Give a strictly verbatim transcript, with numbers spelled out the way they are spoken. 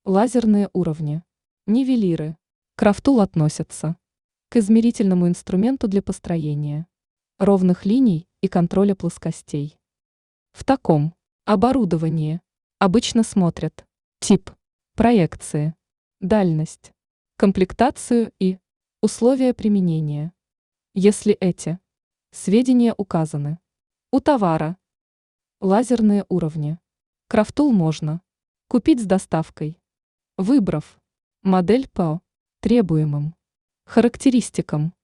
Лазерные уровни. Нивелиры. Крафтул относятся к измерительному инструменту для построения ровных линий и контроля плоскостей. В таком оборудовании обычно смотрят тип проекции, дальность, комплектацию и условия применения. Если эти сведения указаны у товара. Лазерные уровни. Крафтул можно купить с доставкой, выбрав модель по требуемым характеристикам.